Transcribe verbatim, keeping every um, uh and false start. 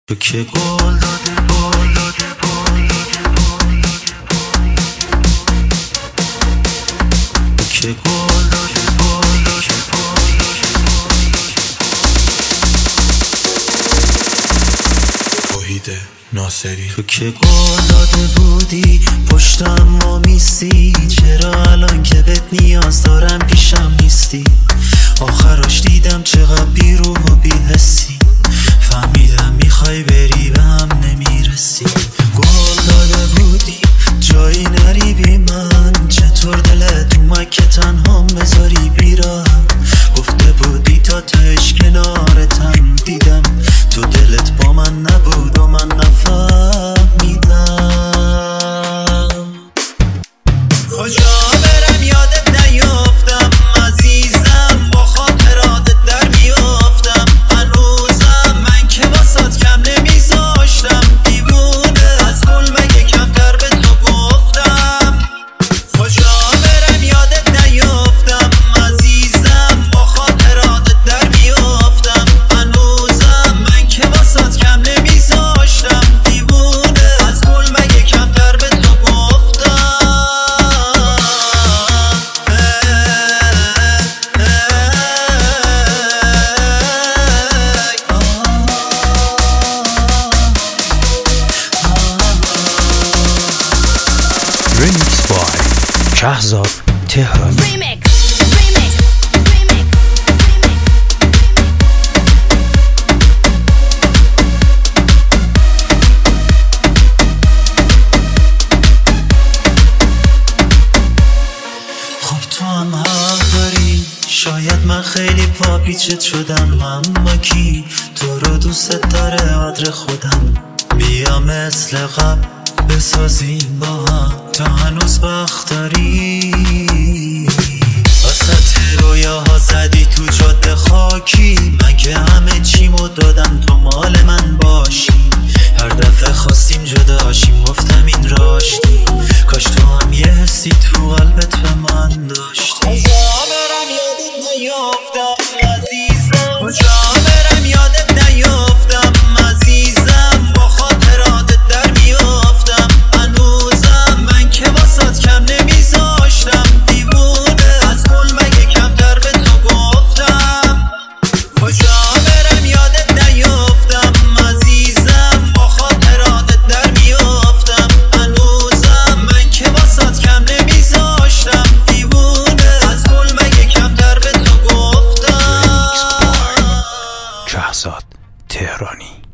تو که گل داده گل داده گل تو که گل داده گل داده توحید ناصری تو که گل داده بودی پشتم ما میستی، چرا الان که بهت نیاز دارم پیشم نیستی؟ آخرش دیدم چقدر بی روح و بی حسی، فهمیدم میخوای بری به هم نمیرسی. گل داده بودی جایی نری بی من، چطور دلت اومد که تنها بذاری بیرم؟ گفته بودی تا تهش کنارتم، دیدم تو دلت با من نبود و من نفهمیدم. کجا برم یادت نیافتم عزیزم، با خاطراتت در میافتم هنوزم، من که واسات کم نمیذاشتم دیوونه، از گل مگه کمتر به تو گفتم. کجا برم یادت نیافتم عزیزم، با خاطراتت در میافتم هنوزم، من که واسات کم نمیذاشتم دیوونه، از گل مگه کمتر به تو گفتم. Remix by شهزاد تهرانی. Remix, remix, remix, خب تو هم حق داری، شاید من خیلی پاپیچت شدم، اما کی تو رو دوست داره قدر خودم. بیا مثل قبل بسازیم با هم، تا هنوز وقت داری. وسط رویاها زدی تو جاده خاکی، من که همه چیمو دادم تو مال من باشی. هر دفعه خواستیم جداشیم گفتم این راشتی، کاش تو هم یه حسی تو قلبت به من داشتی. کجا برم یادت نیافتم عزیزم، کجا برم یادت نیافتم عزیزم، با خاطراتت در میافتم هنوزم، من که واسات کم نمیذاشتم دیوونه، از گل مگه کمتر به تو گفتم. کجا برم یادت نیافتم عزیزم، با خاطراتت در میافتم هنوزم، من که واسات کم نمیذاشتم دیوونه، از گل مگه کمتر به تو گفتم. شهزاد تهرانی.